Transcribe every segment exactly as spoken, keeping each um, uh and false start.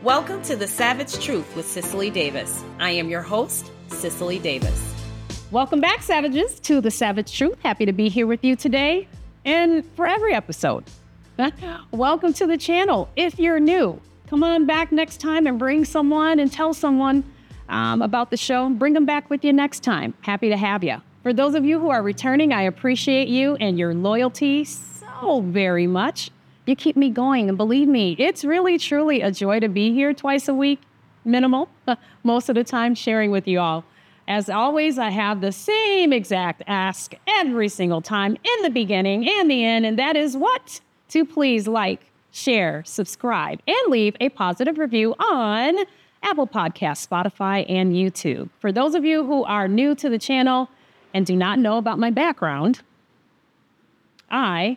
Welcome to The Savage Truth with Cicely Davis. I am your host, Cicely Davis. Welcome back, Savages, to The Savage Truth. Happy to be here with you today and for every episode. Welcome to the channel. If you're new, come on back next time and bring someone and tell someone um, about the show. Bring them back with you next time. Happy to have you. For those of you who are returning, I appreciate you and your loyalty so very much. You keep me going, and believe me, it's really, truly a joy to be here twice a week, minimal, most of the time sharing with you all. As always, I have the same exact ask every single time in the beginning and the end, and that is what? To please like, share, subscribe, and leave a positive review on Apple Podcasts, Spotify, and YouTube. For those of you who are new to the channel and do not know about my background, I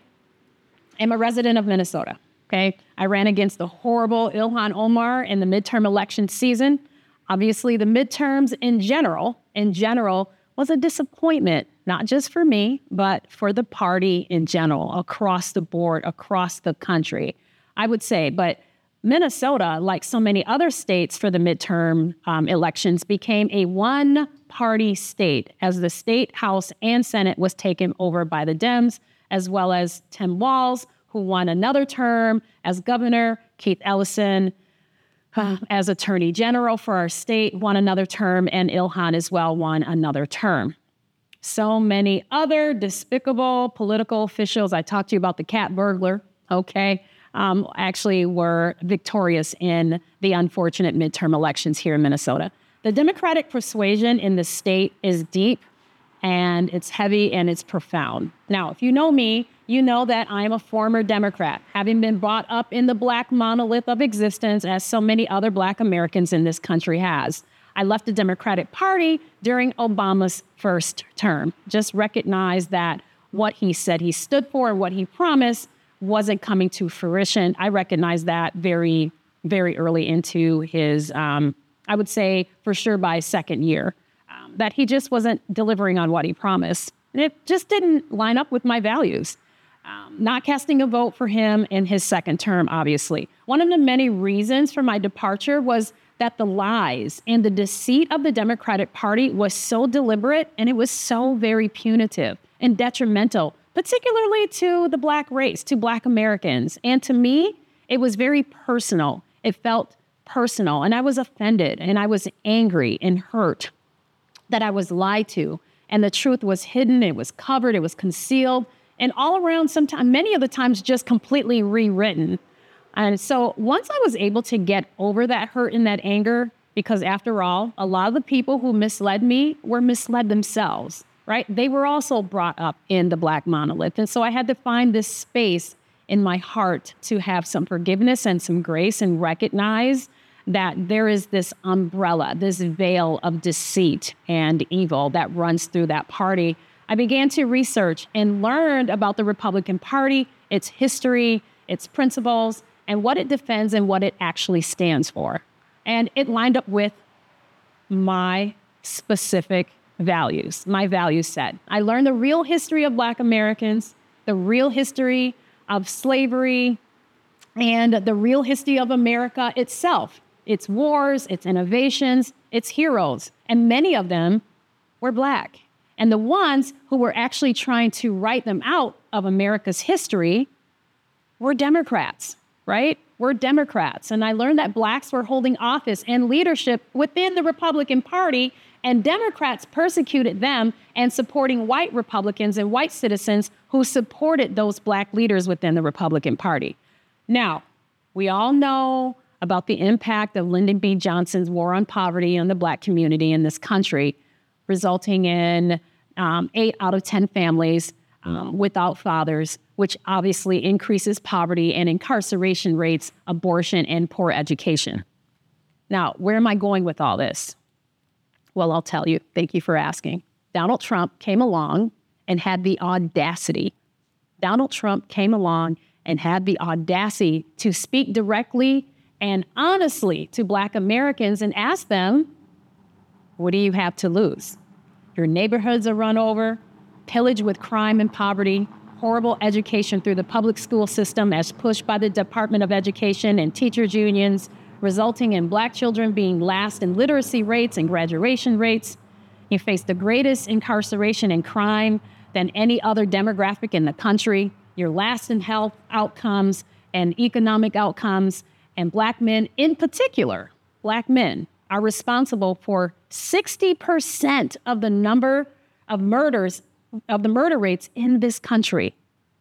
am a resident of Minnesota, okay? I ran against the horrible Ilhan Omar in the midterm election season. Obviously, the midterms in general, in general, was a disappointment, not just for me, but for the party in general, across the board, across the country, I would say. But Minnesota, like so many other states for the midterm um, elections, became a one-party state as the state House and Senate was taken over by the Dems, as well as Tim Walz, who won another term as governor, Keith Ellison, uh, as attorney general for our state, won another term, and Ilhan as well won another term. So many other despicable political officials, I talked to you about the cat burglar, okay, um, actually were victorious in the unfortunate midterm elections here in Minnesota. The Democratic persuasion in the state is deep, and it's heavy, and it's profound. Now, if you know me, you know that I'm a former Democrat, having been brought up in the black monolith of existence, as so many other black Americans in this country has. I left the Democratic Party during Obama's first term. Just recognize that what he said he stood for and what he promised wasn't coming to fruition. I recognize that very, very early into his, um, I would say for sure by second year. That he just wasn't delivering on what he promised. And it just didn't line up with my values. Um, not casting a vote for him in his second term, obviously. One of the many reasons for my departure was that the lies and the deceit of the Democratic Party was so deliberate, and it was so very punitive and detrimental, particularly to the black race, to black Americans. And to me, it was very personal. It felt personal, and I was offended, and I was angry and hurt that I was lied to, and the truth was hidden, it was covered, it was concealed, and all around sometimes, many of the times just completely rewritten. And so once I was able to get over that hurt and that anger, because after all, a lot of the people who misled me were misled themselves, right? They were also brought up in the black monolith. And so I had to find this space in my heart to have some forgiveness and some grace and recognize that there is this umbrella, this veil of deceit and evil that runs through that party. I began to research and learned about the Republican Party, its history, its principles, and what it defends and what it actually stands for. And it lined up with my specific values, my value set. I learned the real history of Black Americans, the real history of slavery, and the real history of America itself. Its wars, its innovations, its heroes, and many of them were Black. And the ones who were actually trying to write them out of America's history were Democrats, right? Were Democrats. And I learned that Blacks were holding office and leadership within the Republican Party, and Democrats persecuted them and supporting white Republicans and white citizens who supported those Black leaders within the Republican Party. Now, we all know about the impact of Lyndon B. Johnson's war on poverty on the Black community in this country, resulting in um, eight out of ten families um, without fathers, which obviously increases poverty and incarceration rates, abortion, and poor education. Now, where am I going with all this? Well, I'll tell you. Thank you for asking. Donald Trump came along and had the audacity. Donald Trump came along and had the audacity to speak directly and honestly to Black Americans and ask them, what do you have to lose? Your neighborhoods are run over, pillaged with crime and poverty, horrible education through the public school system as pushed by the Department of Education and teachers unions, resulting in Black children being last in literacy rates and graduation rates. You face the greatest incarceration and crime than any other demographic in the country. You're last in health outcomes and economic outcomes. And Black men in particular, Black men, are responsible for sixty percent of the number of murders, of the murder rates in this country.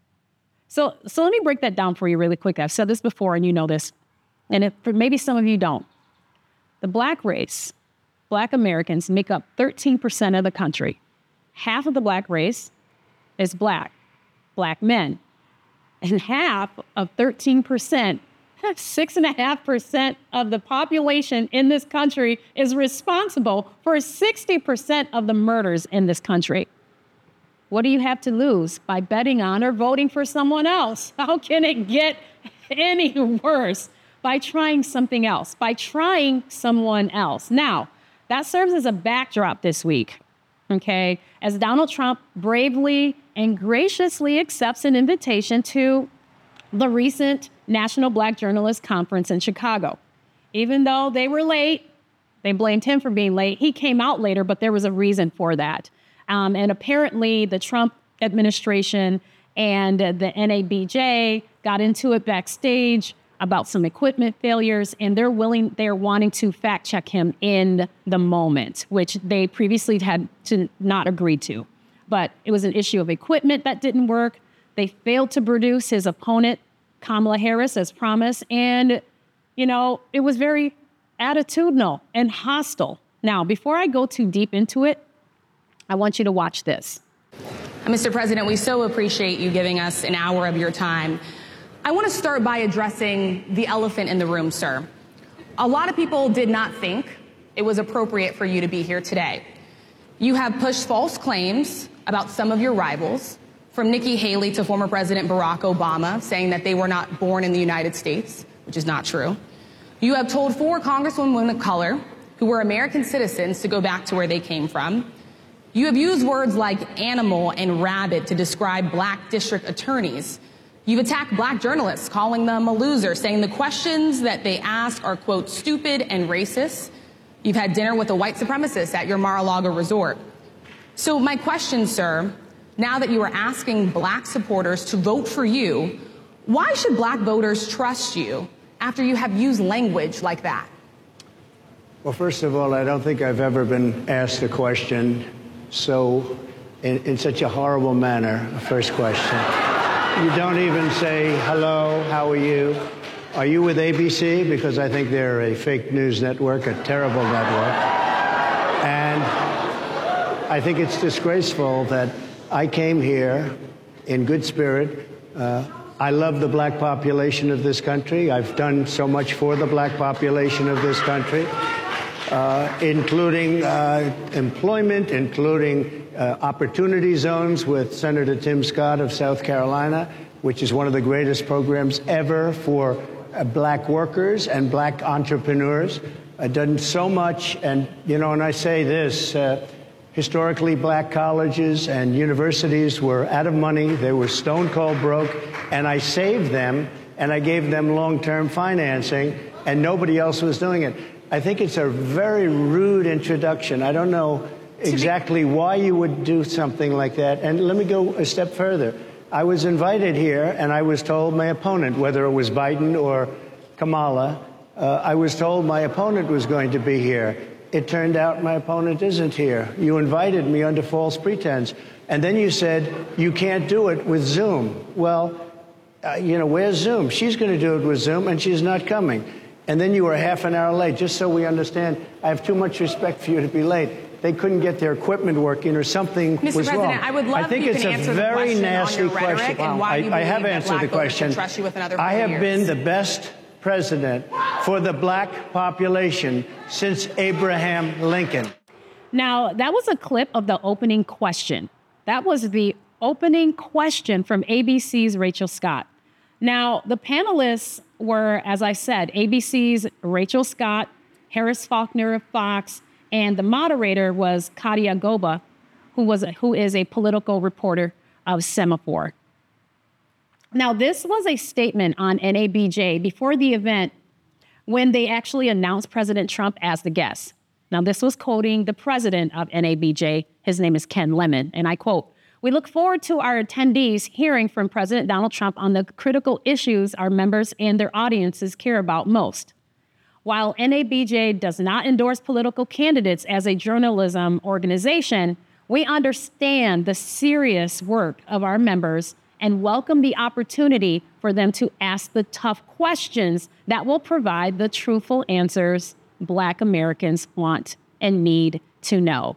So, so let me break that down for you really quick. I've said this before and you know this, and if maybe some of you don't. The Black race, Black Americans make up thirteen percent of the country. Half of the Black race is Black, Black men. And half of thirteen percent, six and a half percent of the population in this country is responsible for sixty percent of the murders in this country. What do you have to lose by betting on or voting for someone else? How can it get any worse? By trying something else, by trying someone else. Now, that serves as a backdrop this week, okay, as Donald Trump bravely and graciously accepts an invitation to the recent National Black Journalists Conference in Chicago. Even though they were late, they blamed him for being late. He came out later, but there was a reason for that. Um, and apparently the Trump administration and uh, the N A B J got into it backstage about some equipment failures, and they're willing, they're wanting to fact check him in the moment, which they previously had to not agree to. But it was an issue of equipment that didn't work. They failed to produce his opponent, Kamala Harris, as promised. And, you know, it was very attitudinal and hostile. Now, before I go too deep into it, I want you to watch this. Mister President, we so appreciate you giving us an hour of your time. I want to start by addressing the elephant in the room, sir. A lot of people did not think it was appropriate for you to be here today. You have pushed false claims about some of your rivals, from Nikki Haley to former President Barack Obama, saying that they were not born in the United States, which is not true. You have told four congresswomen of color who were American citizens to go back to where they came from. You have used words like animal and rabid to describe Black district attorneys. You've attacked Black journalists, calling them a loser, saying the questions that they ask are, quote, stupid and racist. You've had dinner with a white supremacist at your Mar-a-Lago resort. So my question, sir, now that you are asking Black supporters to vote for you, why should Black voters trust you after you have used language like that? Well, first of all, I don't think I've ever been asked a question so in, in such a horrible manner. First question. You don't even say, hello, how are you? Are you with A B C? Because I think they're a fake news network, a terrible network. And I think it's disgraceful that I came here in good spirit. Uh, I love the Black population of this country. I've done so much for the Black population of this country, uh, including uh, employment, including Uh, opportunity zones with Senator Tim Scott of South Carolina, which is one of the greatest programs ever for uh, Black workers and Black entrepreneurs. I've done so much, and, you know, and I say this, uh, historically Black colleges and universities were out of money, they were stone cold broke, and I saved them, and I gave them long-term financing, and nobody else was doing it. I think it's a very rude introduction. I don't know exactly why you would do something like that. And let me go a step further. I was invited here, and I was told my opponent, whether it was Biden or Kamala, uh, I was told my opponent was going to be here. It turned out my opponent isn't here. You invited me under false pretense. And then you said, you can't do it with Zoom. Well, uh, you know, where's Zoom? She's going to do it with Zoom, and she's not coming. And then you were half an hour late, just so we understand. I have too much respect for you to be late. They couldn't get their equipment working or something Mister was President, wrong. I would love I think you it's can a answer very the question nasty on your question. rhetoric and why I, you I have that answered Black the question. Should trust you with another I have years. been the best president for the Black population since Abraham Lincoln. Now, that was a clip of the opening question. That was the opening question from A B C's Rachel Scott. Now, the panelists were, as I said, A B C's Rachel Scott, Harris Faulkner of Fox, and the moderator was Katia Goba, who was who is a political reporter of Semaphore. Now, this was a statement on N A B J before the event when they actually announced President Trump as the guest. Now, this was quoting the president of N A B J. His name is Ken Lemon, and I quote, "We look forward to our attendees hearing from President Donald Trump on the critical issues our members and their audiences care about most. While N A B J does not endorse political candidates as a journalism organization, we understand the serious work of our members and welcome the opportunity for them to ask the tough questions that will provide the truthful answers Black Americans want and need to know."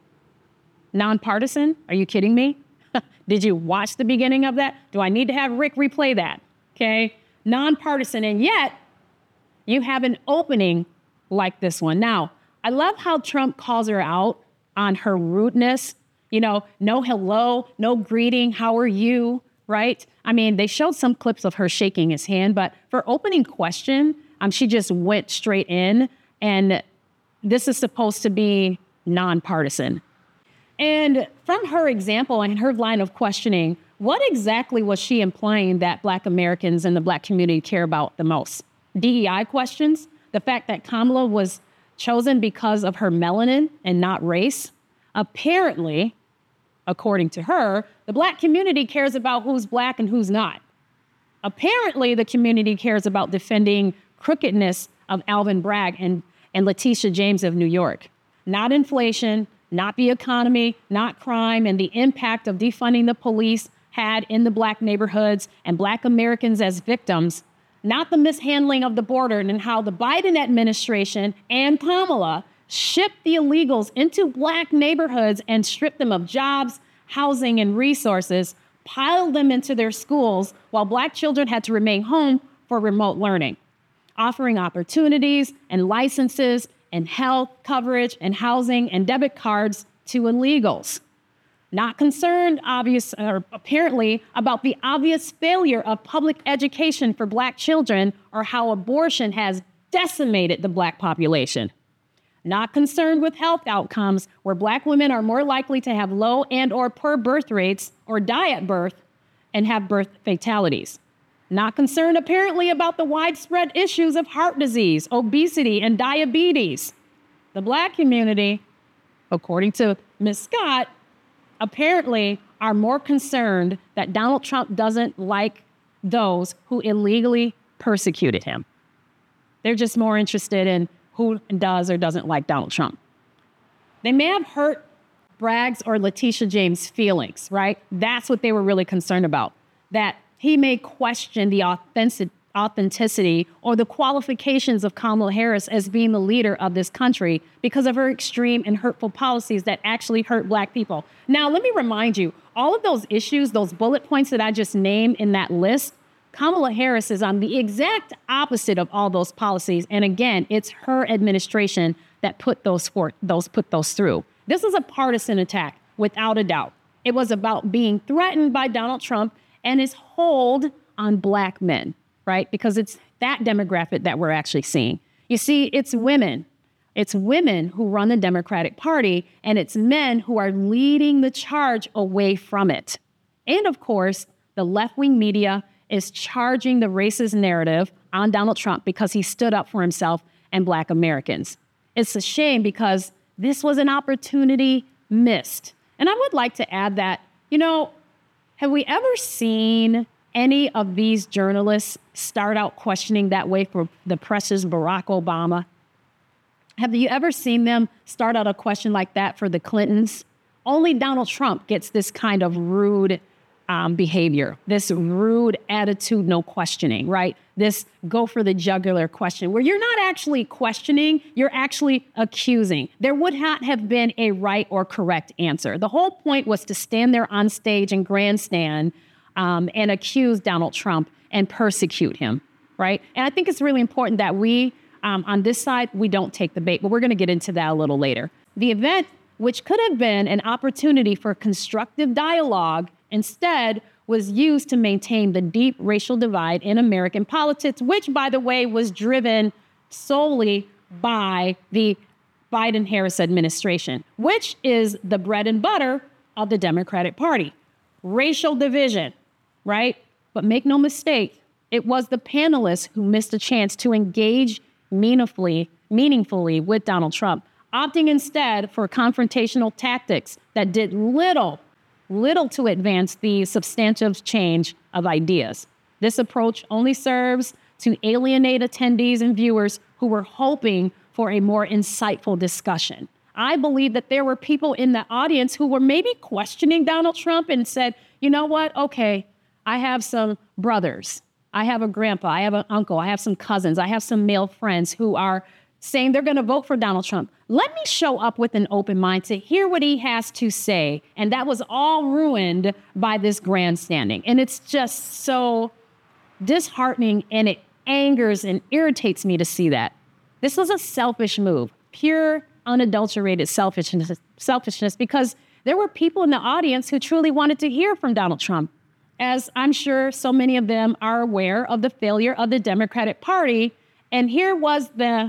Nonpartisan? Are you kidding me? Did you watch the beginning of that? Do I need to have Rick replay that? Okay. Nonpartisan. And yet you have an opening like this one. Now, I love how Trump calls her out on her rudeness. You know, no hello, no greeting. How are you? Right? I mean, they showed some clips of her shaking his hand, but for opening question, um, she just went straight in. And this is supposed to be nonpartisan. And from her example and her line of questioning, what exactly was she implying that Black Americans and the Black community care about the most? D E I questions? The fact that Kamala was chosen because of her melanin and not race? Apparently, according to her, the Black community cares about who's Black and who's not. Apparently, the community cares about defending crookedness of Alvin Bragg and, and Letitia James of New York. Not inflation, not the economy, not crime, and the impact of defunding the police had in the Black neighborhoods and Black Americans as victims, not the mishandling of the border and how the Biden administration and Kamala shipped the illegals into Black neighborhoods and stripped them of jobs, housing, and resources, piled them into their schools while Black children had to remain home for remote learning, offering opportunities and licenses and health coverage and housing and debit cards to illegals. Not concerned, obvious, or apparently, about the obvious failure of public education for Black children or how abortion has decimated the Black population. Not concerned with health outcomes where Black women are more likely to have low and or poor birth rates or die at birth and have birth fatalities. Not concerned, apparently, about the widespread issues of heart disease, obesity, and diabetes. The Black community, according to Miz Scott, apparently are more concerned that Donald Trump doesn't like those who illegally persecuted him. They're just more interested in who does or doesn't like Donald Trump. They may have hurt Bragg's or Letitia James' feelings, right? That's what they were really concerned about, that he may question the authentic, authenticity or the qualifications of Kamala Harris as being the leader of this country because of her extreme and hurtful policies that actually hurt Black people. Now, let me remind you, all of those issues, those bullet points that I just named in that list, Kamala Harris is on the exact opposite of all those policies. And again, it's her administration that put those for, those put those through. This is a partisan attack, without a doubt. It was about being threatened by Donald Trump and his hold on Black men, right? Because it's that demographic that we're actually seeing. You see, it's women. It's women who run the Democratic Party, and it's men who are leading the charge away from it. And of course, the left-wing media is charging the racist narrative on Donald Trump because he stood up for himself and Black Americans. It's a shame because this was an opportunity missed. And I would like to add that, you know, have we ever seen any of these journalists start out questioning that way for the precious Barack Obama? Have you ever seen them start out a question like that for the Clintons? Only Donald Trump gets this kind of rude um, behavior, this rude attitude, no questioning, right? This go for the jugular question where you're not actually questioning, you're actually accusing. There would not have been a right or correct answer. The whole point was to stand there on stage and grandstand um, and accuse Donald Trump and persecute him, right? And I think it's really important that we, um, on this side, we don't take the bait, but we're going to get into that a little later. The event, which could have been an opportunity for constructive dialogue, instead was used to maintain the deep racial divide in American politics, which, by the way, was driven solely by the Biden-Harris administration, which is the bread and butter of the Democratic Party. Racial division, right? But make no mistake, it was the panelists who missed a chance to engage meaningfully, meaningfully with Donald Trump, opting instead for confrontational tactics that did little, little to advance the substantive change of ideas. This approach only serves to alienate attendees and viewers who were hoping for a more insightful discussion. I believe that there were people in the audience who were maybe questioning Donald Trump and said, you know what? Okay, I have some brothers. I have a grandpa. I have an uncle. I have some cousins. I have some male friends who are saying they're going to vote for Donald Trump. Let me show up with an open mind to hear what he has to say. And that was all ruined by this grandstanding. And it's just so disheartening, and it angers and irritates me to see that. This was a selfish move, pure, unadulterated selfishness, selfishness, because there were people in the audience who truly wanted to hear from Donald Trump, as I'm sure so many of them are aware of the failure of the Democratic Party. And here was the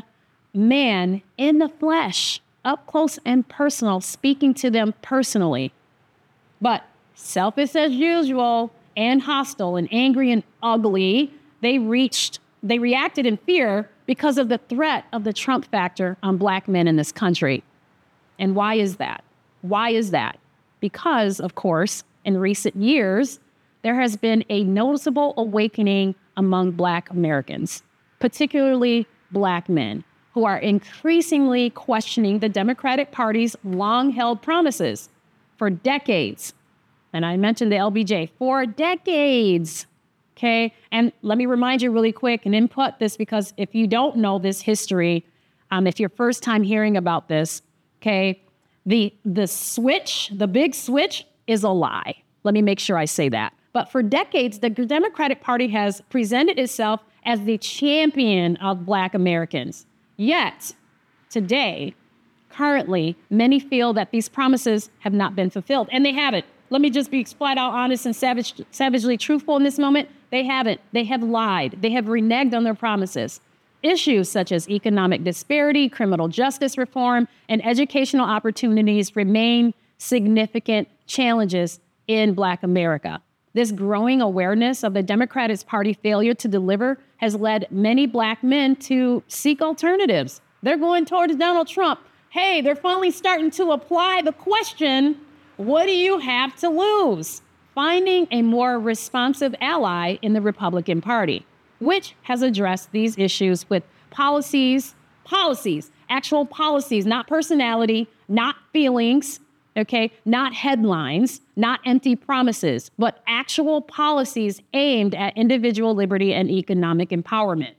man in the flesh, up close and personal, speaking to them personally. But selfish as usual and hostile and angry and ugly, they reached, they reacted in fear because of the threat of the Trump factor on Black men in this country. And why is that? Why is that? Because, of course, in recent years, there has been a noticeable awakening among Black Americans, particularly Black men, who are increasingly questioning the Democratic Party's long-held promises for decades. And I mentioned the L B J, for decades, okay? And let me remind you really quick and input this, because if you don't know this history, um, if you're first time hearing about this, okay, the, the switch, the big switch is a lie. Let me make sure I say that. But for decades, the Democratic Party has presented itself as the champion of Black Americans. Yet, today, currently, many feel that these promises have not been fulfilled, and they haven't. Let me just be flat out honest and savage, savagely truthful in this moment. They haven't. They have lied. They have reneged on their promises. Issues such as economic disparity, criminal justice reform, and educational opportunities remain significant challenges in Black America. This growing awareness of the Democratic Party failure to deliver has led many Black men to seek alternatives. They're going towards Donald Trump. Hey, they're finally starting to apply the question, what do you have to lose? Finding a more responsive ally in the Republican Party, which has addressed these issues with policies, policies, actual policies, not personality, not feelings, okay, not headlines, not empty promises, but actual policies aimed at individual liberty and economic empowerment.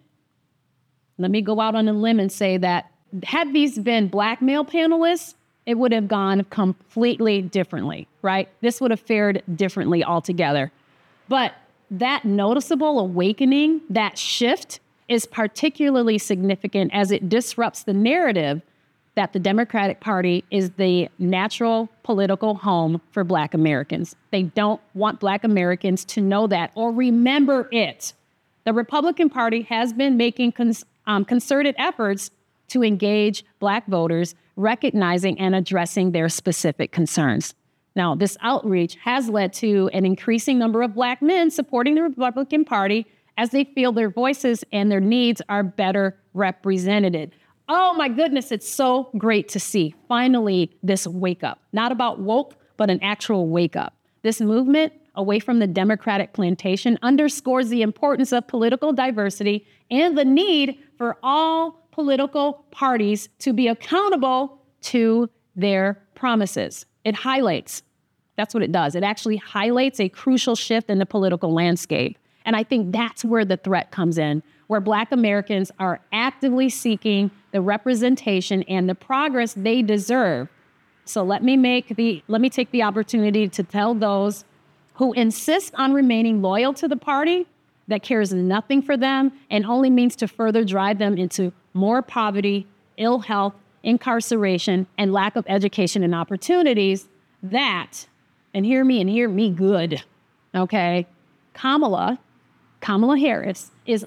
Let me go out on a limb and say that had these been Black male panelists, it would have gone completely differently, right? This would have fared differently altogether. But that noticeable awakening, that shift, is particularly significant as it disrupts the narrative that the Democratic Party is the natural political home for Black Americans. They don't want Black Americans to know that or remember it. The Republican Party has been making cons- um, concerted efforts to engage Black voters, recognizing and addressing their specific concerns. Now, this outreach has led to an increasing number of Black men supporting the Republican Party as they feel their voices and their needs are better represented. Oh my goodness, it's so great to see, finally, this wake up. Not about woke, but an actual wake up. This movement away from the Democratic plantation underscores the importance of political diversity and the need for all political parties to be accountable to their promises. It highlights, that's what it does. It actually highlights a crucial shift in the political landscape. And I think that's where the threat comes in, where Black Americans are actively seeking the representation and the progress they deserve. So let me make the, let me take the opportunity to tell those who insist on remaining loyal to the party that cares nothing for them and only means to further drive them into more poverty, ill health, incarceration, and lack of education and opportunities, that, and hear me and hear me good, okay, Kamala, Kamala Harris is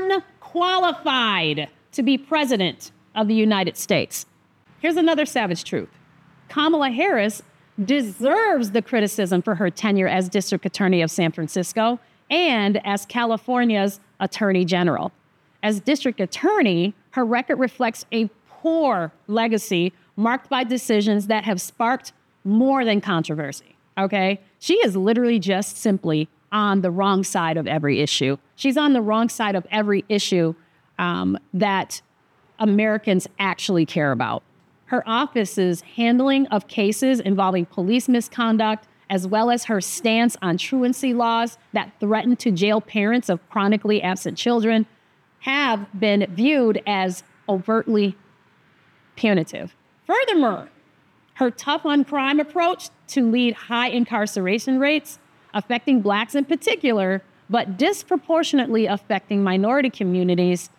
unqualified to be president of the United States. Here's another savage truth. Kamala Harris deserves the criticism for her tenure as District Attorney of San Francisco and as California's Attorney General. As District Attorney, Her record reflects a poor legacy marked by decisions that have sparked more than controversy, okay? She is literally just simply on the wrong side of every issue. She's on the wrong side of every issue um, that Americans actually care about. Her office's handling of cases involving police misconduct, as well as her stance on truancy laws that threaten to jail parents of chronically absent children, have been viewed as overtly punitive. Furthermore, her tough on crime approach to lead high incarceration rates, affecting Blacks in particular, but disproportionately affecting minority communities,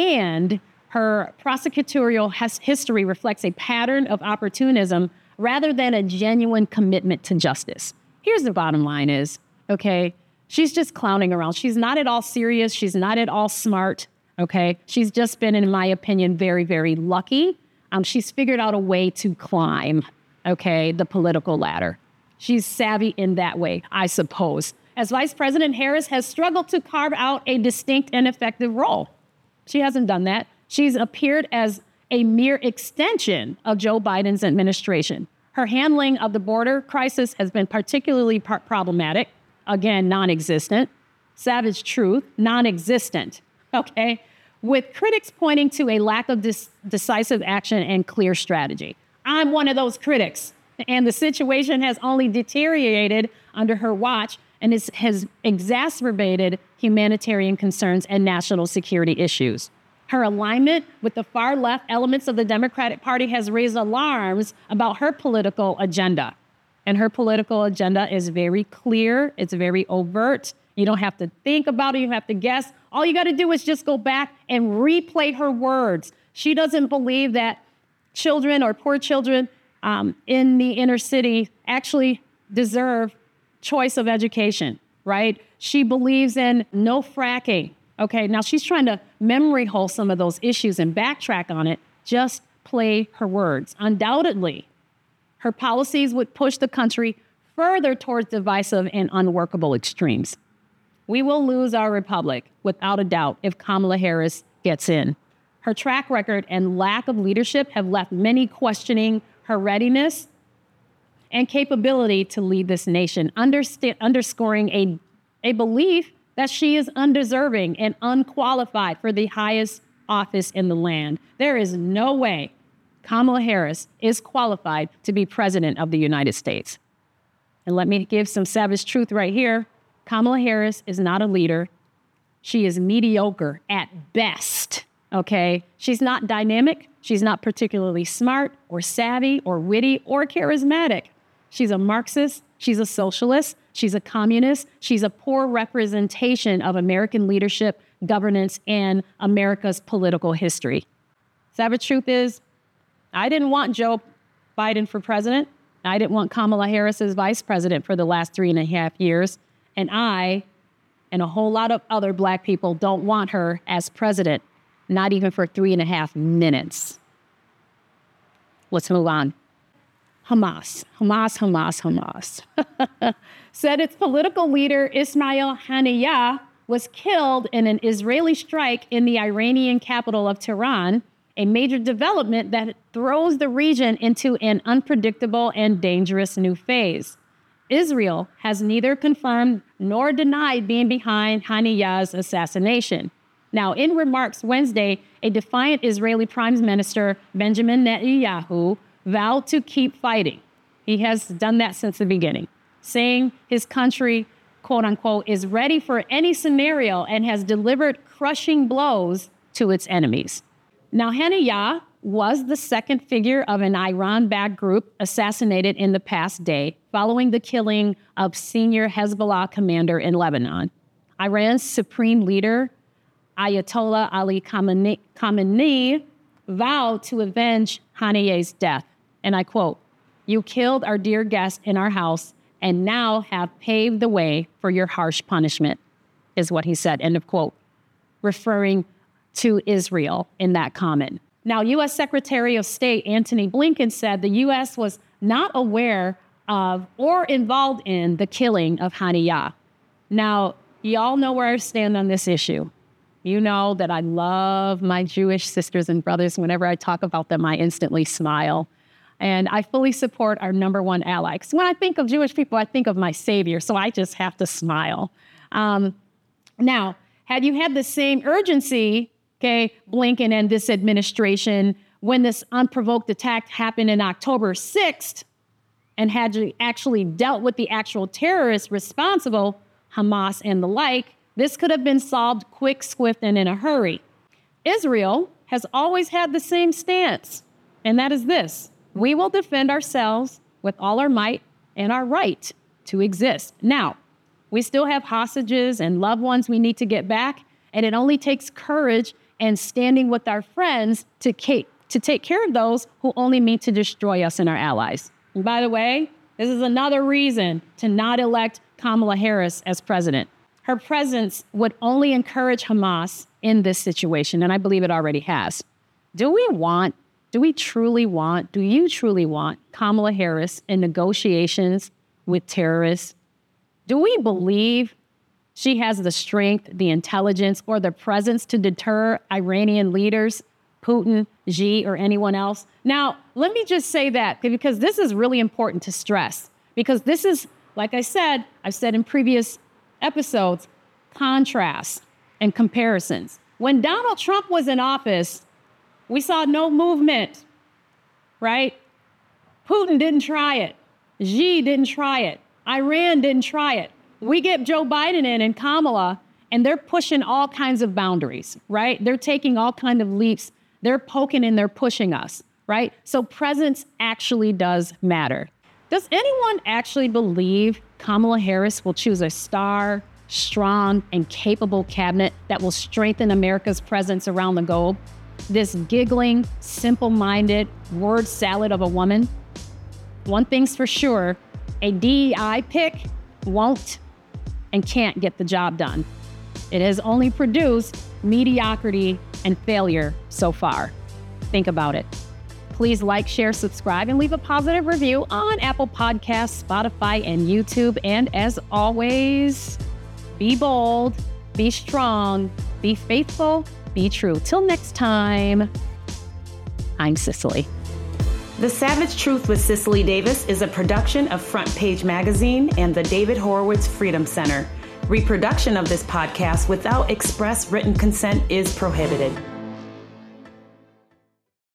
and her prosecutorial has history reflects a pattern of opportunism rather than a genuine commitment to justice. Here's the bottom line is, okay, she's just clowning around. She's not at all serious. She's not at all smart, okay? She's just been, in my opinion, very, very lucky. Um, she's figured out a way to climb, okay, the political ladder. She's savvy in that way, I suppose. As Vice President Harris has struggled to carve out a distinct and effective role. She hasn't done that. She's appeared as a mere extension of Joe Biden's administration. Her handling of the border crisis has been particularly par- problematic. Again, non-existent. Savage truth, non-existent, okay? With critics pointing to a lack of dis- decisive action and clear strategy. I'm one of those critics, and the situation has only deteriorated under her watch and is, has exacerbated humanitarian concerns and national security issues. Her alignment with the far left elements of the Democratic Party has raised alarms about her political agenda. And her political agenda is very clear. It's very overt. You don't have to think about it. You have to guess. All you got to do is just go back and replay her words. She doesn't believe that children or poor children um, in the inner city actually deserve choice of education, right? She believes in no fracking. Okay, now she's trying to memory hole some of those issues and backtrack on it. Just play her words. Undoubtedly, her policies would push the country further towards divisive and unworkable extremes. We will lose our republic, without a doubt, if Kamala Harris gets in. Her track record and lack of leadership have left many questioning her readiness and capability to lead this nation, underst- underscoring a, a belief that she is undeserving and unqualified for the highest office in the land. There is no way Kamala Harris is qualified to be president of the United States. And let me give some savage truth right here. Kamala Harris is not a leader. She is mediocre at best, okay? She's not dynamic. She's not particularly smart or savvy or witty or charismatic. She's a Marxist. She's a socialist. She's a communist. She's a poor representation of American leadership, governance, and America's political history. Savage truth is, I didn't want Joe Biden for president. I didn't want Kamala Harris as vice president for the last three and a half years. And I, and a whole lot of other Black people, don't want her as president, not even for three and a half minutes. Let's move on. Hamas, Hamas, Hamas, Hamas, said its political leader Ismail Haniyeh was killed in an Israeli strike in the Iranian capital of Tehran, a major development that throws the region into an unpredictable and dangerous new phase. Israel has neither confirmed nor denied being behind Haniyeh's assassination. Now, in remarks Wednesday, a defiant Israeli Prime Minister Benjamin Netanyahu vowed to keep fighting. He has done that since the beginning, saying his country, quote unquote, is ready for any scenario and has delivered crushing blows to its enemies. Now, Haniyeh was the second figure of an Iran-backed group assassinated in the past day following the killing of senior Hezbollah commander in Lebanon. Iran's supreme leader, Ayatollah Ali Khamenei, Khamenei vowed to avenge Haniyeh's death. And I quote, "You killed our dear guest in our house and now have paved the way for your harsh punishment," is what he said, end of quote, referring to Israel in that comment. Now, U S Secretary of State Antony Blinken said the U S was not aware of or involved in the killing of Haniyeh. Now, y'all know where I stand on this issue. You know that I love my Jewish sisters and brothers. Whenever I talk about them, I instantly smile. And I fully support our number one ally. Because when I think of Jewish people, I think of my Savior. So I just have to smile. Um, now, had you had the same urgency, okay, Blinken and this administration, when this unprovoked attack happened in October sixth, and had you actually dealt with the actual terrorists responsible, Hamas and the like, this could have been solved quick, swift, and in a hurry. Israel has always had the same stance, and that is this: we will defend ourselves with all our might and our right to exist. Now, we still have hostages and loved ones we need to get back, and it only takes courage and standing with our friends to, ca- to take care of those who only mean to destroy us and our allies. And by the way, this is another reason to not elect Kamala Harris as president. Her presence would only encourage Hamas in this situation, and I believe it already has. Do we want, do we truly want, do you truly want Kamala Harris in negotiations with terrorists? Do we believe she has the strength, the intelligence, or the presence to deter Iranian leaders, Putin, Xi, or anyone else? Now, let me just say that, because this is really important to stress, because this is, like I said, I've said in previous episodes, contrasts and comparisons. When Donald Trump was in office, we saw no movement, right? Putin didn't try it. Xi didn't try it. Iran didn't try it. We get Joe Biden in and Kamala, and they're pushing all kinds of boundaries, right? They're taking all kinds of leaps. They're poking and they're pushing us, right? So presence actually does matter. Does anyone actually believe Kamala Harris will choose a star, strong, and capable cabinet that will strengthen America's presence around the globe? This giggling, simple-minded word salad of a woman? One thing's for sure, a D E I pick won't and can't get the job done. It has only produced mediocrity and failure so far. Think about it. Please like, share, subscribe, and leave a positive review on Apple Podcasts, Spotify, and YouTube. And as always, be bold, be strong, be faithful, be true. Till next time, I'm Cicely. The Savage Truth with Cicely Davis is a production of Front Page Magazine and the David Horowitz Freedom Center. Reproduction of this podcast without express written consent is prohibited.